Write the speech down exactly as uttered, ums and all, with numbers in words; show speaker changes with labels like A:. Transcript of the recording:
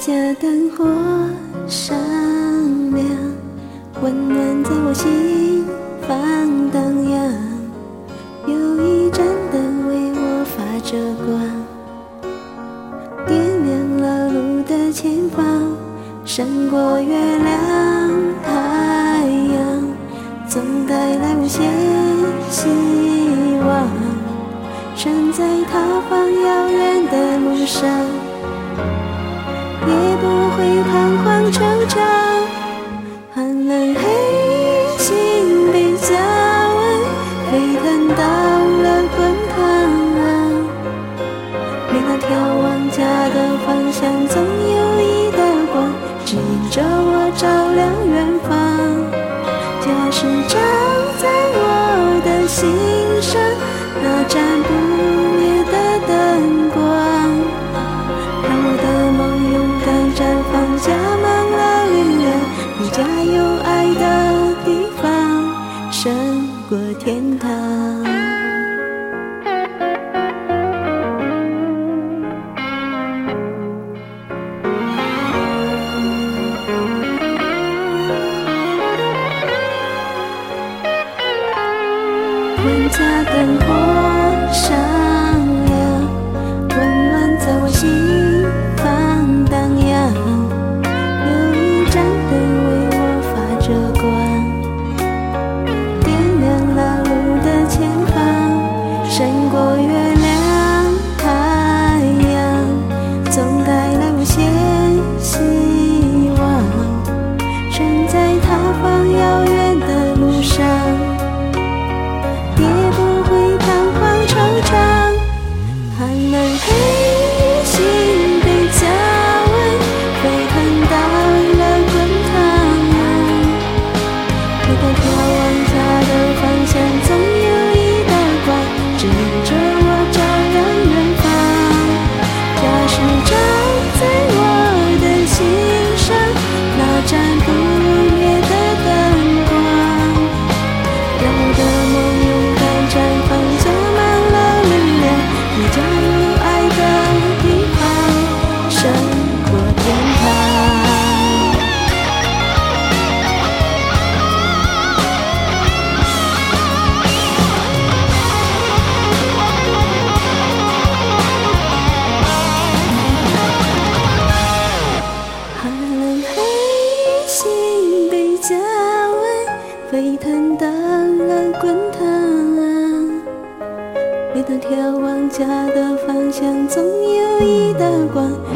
A: 家灯火闪亮，温暖在我心房荡漾。有一盏灯为我发着光，点亮了路的前方，胜过月亮太阳，总带来无限希望。身在他方遥远的路上，也不会彷徨惆怅。寒冷黑心被加温，沸腾到了滚烫。每当眺望家的方向，总有一道光指引着我照亮远方。家是照在我的心上，那盏不灭的灯光，让我的梦勇敢绽放，加满了力量。你家有爱的地方，胜过天堂。万家灯火闪亮，温暖在我心房荡漾。有一盏灯为我发着光，点亮了路的前方，胜过月亮太阳，总带来无限希望。身在他方遥远的路上，寒冷黑心被加温，沸腾到了滚烫。每当眺望家的方向，总有一道光指引着我照亮远方。家是照在我的心上，那盏不灭的灯光，让我的梦勇敢绽放，加满了力量。你家有爱的地方，胜过天堂。寒冷黑心被加温，沸腾到了滚烫。每当眺望家的方向，总有一道光